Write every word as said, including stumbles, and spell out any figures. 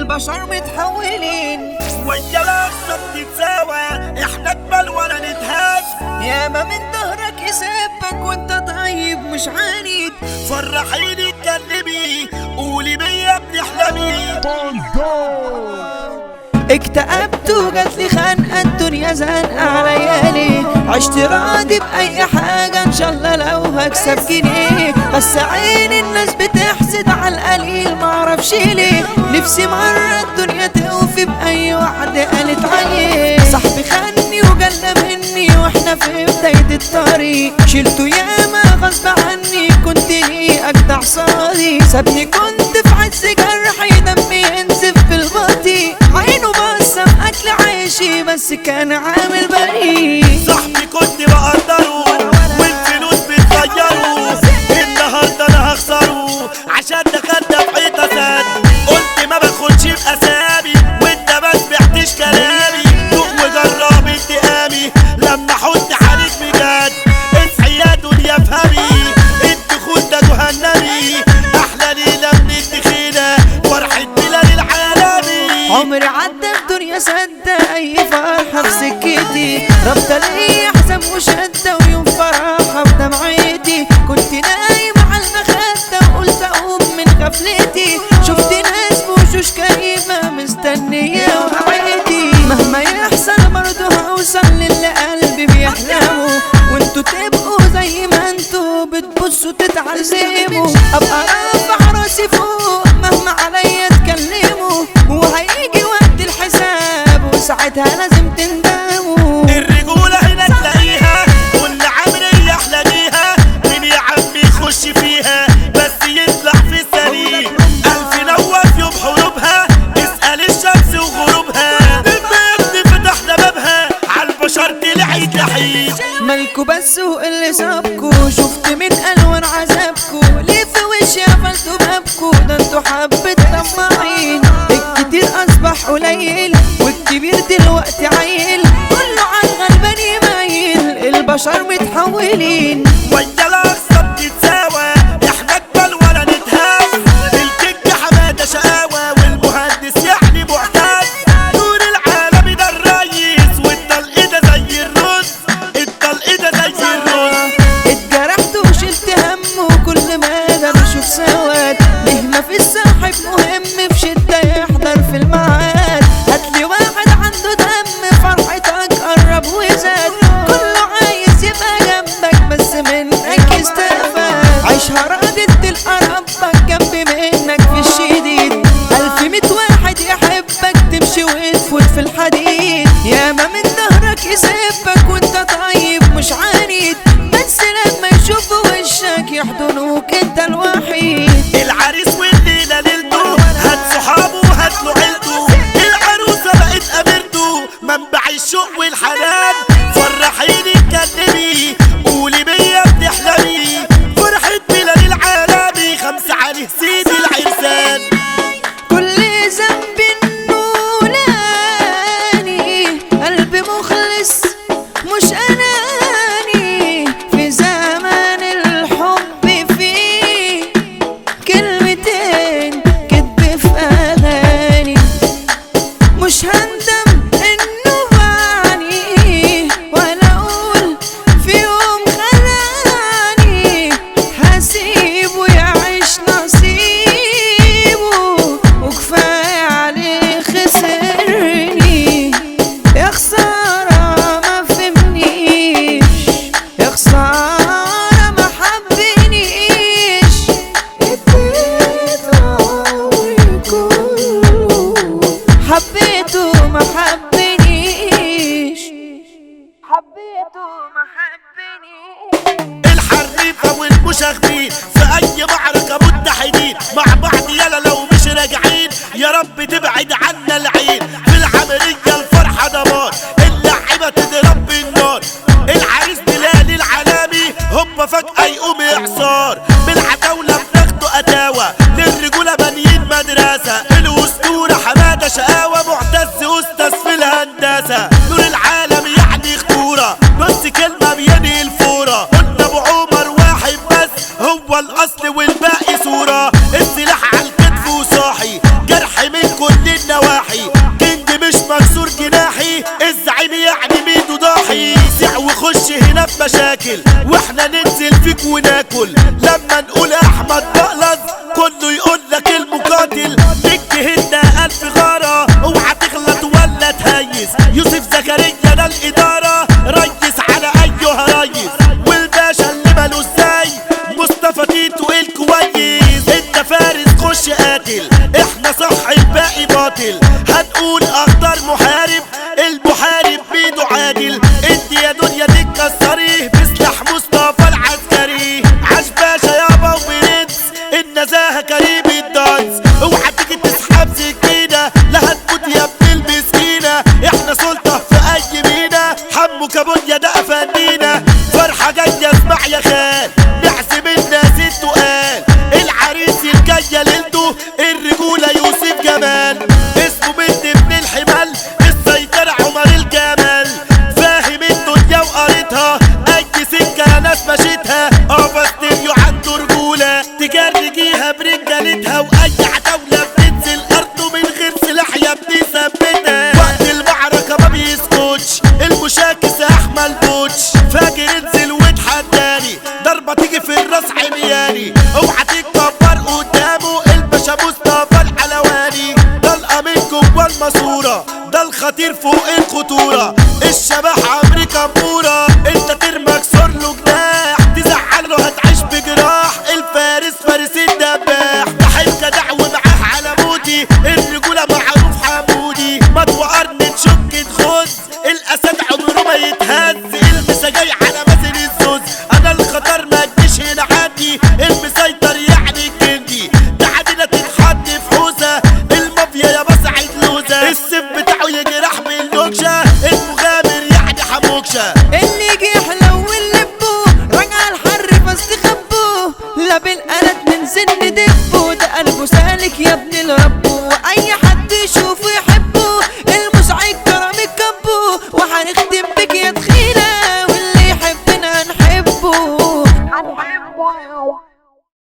البشر متحولين ويا الاقصى بتتساوى، احنا اجمل ولا نتهاج. ياما من ظهرك يسبك وانت طيب مش عنيد. فرحيني اتكلمي قولي بيا بتحلمي. اكتئبت وجاتلي خانقة الدنيا زنقة عليا ليه. عشت راضي بأي حاجة ان شاء الله لو هكسب جنيه. بس عين الناس بتحسد على القليل معرفش ليه. نفسي مرة الدنيا توفي بأي واحدة قالت عليه. صاحبي خاني وجلى مني واحنا في بداية الطريق. شلته ياما غصب عني كنت ليه اجدع صادي. سابني كنت في عز جرحي دمي ينزف في البطيء. عينه بصم اكل عيشي بس كان عامل بريء. صاحبي كنت بقدره والفلوس بتغيره. النهارده انا هخسره عشان دخلت في حيطه سد. قلت ما باخدش باسامي وانت ما سمعتش كلامي. دوق وجرب انتقامي لما احط عليك بجد. اصحي يا دنيا افهمي الدخول ده جهنمي. احلى ليله من الدخيله فرحه بلاد العالمي. عمري عدى الدنيا سدة اي فرحة في سكتي. ربط لي حزن وشدة ويوم فرحة بدمعتي. كنت نايم على المخدة وقلت اقوم من غفلتي. شفت ناس بوشوش كريمة مستنية وعيتي. مهما يحصل برضه هوصل للي قلبي بيحلموا. وانتوا تبقوا زي ما انتوا بتبصوا تتعلموا. ابقى رافع راسي فوق مهما عليا تكلموا. وهيجي وقت الحساب وساعتها لازم تندموا. الرجولة هنا تلاقيها كل عمرية احلى بيها. مين يا عمي يخش فيها بس يطلع في السليم. ألف نوى في يوم حروبها اسأل الشمس وغروبها. البيت فتحنا بابها عالبشر طلعت جحيم. مالكوا بس واللي سابكوا شفت من ألوان عذابكوا. ليه في وشي قفلتوا بابكوا ده انتوا حبة طماعين. الكتير أصبح قليل والكبير دلوقتي عيل. كله عالغلبان يميل البشر متحولين. ويا الاقصى بتتساوى احنا اجمل ولا نتهاج. الكيك حماده شقاوه والمهندس يعني معتاد. نور العالمي ده الريس والطلق ده زي الرز. الطلق ده زي الرز. اتجرحت وشلت هم وكل ما ده بشوف سواد. مهما في الصاحب مهم في شدة يحضر في الميعاد. هاتلي واحد عنده دم فرحتك قرب وزاد. كله عايز يبقى جنبك بس منك يستفاد. عيشها راضي تلقى ربك جنب منك في الشديد. ألف ميت واحد يحبك تمشي وتفوت في الحديد. ياما من ظهرك يسبك وانت طيب مش عنيد. بس لما يشوفوا وشك يحضنوك انت الوحيد. العريس والليله ليلته هات صحابه وهات له عيلته. العروسه بقت اميرته منبع الشوق والحنان. فرحيني اتكلمي قولي بيا بتحلمي. فرحه بلاد العالمي خمسه عليه سيدي العرسان. كل ذنب نولاني قلبي مخلص مش اناني. في زمن الحب فيه كلمتين كدب في اغاني. مش هندم انه بعني ولا اقول في يوم خلاني. هسيبه يعيش نصيبه وكفاية عليه خسرني. يا خسارة ما فهمنيش يا خسارة ما حبنيش. اديت عمري كله حبيته ما حبنيش. حبيته ما حبنيش. الحريفه والمشاغبين في اي معركه متحدين مع بعض. يلا لو مش راجعين يا رب تبعد عنا العين. في العمليه الفرحه دمار اللعيبه تضرب بالنار. العريس بلال العالمي هوبا فجاه يقوم اعصار. بالعتاوله بناخده قتاوه للرجوله بانيين مدرسه. الاسطوره حماده شقاوه معتز استاذ في الهندسه. نور العالم يعني خطوره نص كلمه بينهي الفوره. قلنا ابو عمر واحد بس هو الاصل والباقي صوره. السلاح على الكتف وصاحي جرح من كل بتقول كويس، انت فارس خش قاتل، احنا صح الباقي باطل، هنقول اخضر محارب، المحارب بيده عادل، انت يا دنيا تتكسري بسلاح مصطفى العسكري، عاش باشا يابا وبرنس النزاهة كريم الدانس، اوعى تيجي تسحب سكينة لا هتموت يا ابن المسكينة، احنا سلطة في اي مينا، حمو كابونيا ده افندينا، فرحة جاية اسمع يا خال، نحسب الناس التقال، العريس الجاية ليلته الرجولة يوسف جمال، اسمه بنت ابن الحمال، السيطرة عمر الجمال، فاهم الدنيا وقريتها، اي سكة يا ناس مشيتها، ابا ستيريو عنده رجولة، تجرجيها برجالتها، واي عتاولة بتنزل ارضه من غير سلاح يا ابني ثبتها، وقت المعركة ما بيسكتش، المشاكس احمل بوتش، فاكر انزل واتحداني، ضربة تيجي في الراس عمياني، اوعى تتكبر قدامه، الباشا مصطفى العلواني، ده الامين جوه الماسورة، ده الخطير فوق الخطورة، الشبح عمري كبورة، انت ترمكسر له جناح، تزعله هتعيش بجراح، الفارس فارس الدباح، بحب جدع ومعاه على موتي، الرجولة معروف حمودي، ما توقرني تشك تخز، الاسد عمره ما يتهز، المسا جاي على مازن الزوز، انا الخطر ما تجيش هنا عندي، المسيطر يعني الجندي، تعدينا تتحط في حوزة، المافيا يا بسعد لوزة، السيف بتاعه يجرح بالنكشة، المغامر يعني حموكشة، اللي يجي يحلو واللي بوه رجع الحر فاستخبوه، لا بالقلب من سن دبه، ده قلبه سالك يا ابن